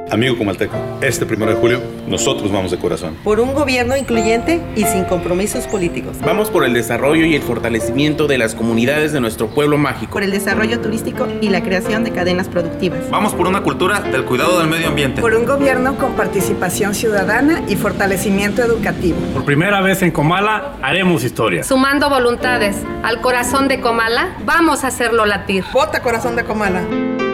Amigo comalteco, este 1 de julio nosotros vamos de corazón. Por un gobierno incluyente y sin compromisos políticos. Vamos por el desarrollo y el fortalecimiento de las comunidades de nuestro pueblo mágico. Por el desarrollo turístico y la creación de cadenas productivas. Vamos por una cultura del cuidado del medio ambiente. Por un gobierno con participación ciudadana y fortalecimiento educativo. Por primera vez en Comala haremos historia. Sumando voluntades al corazón de Comala, vamos a hacerlo latir. Vota Corazón de Comala.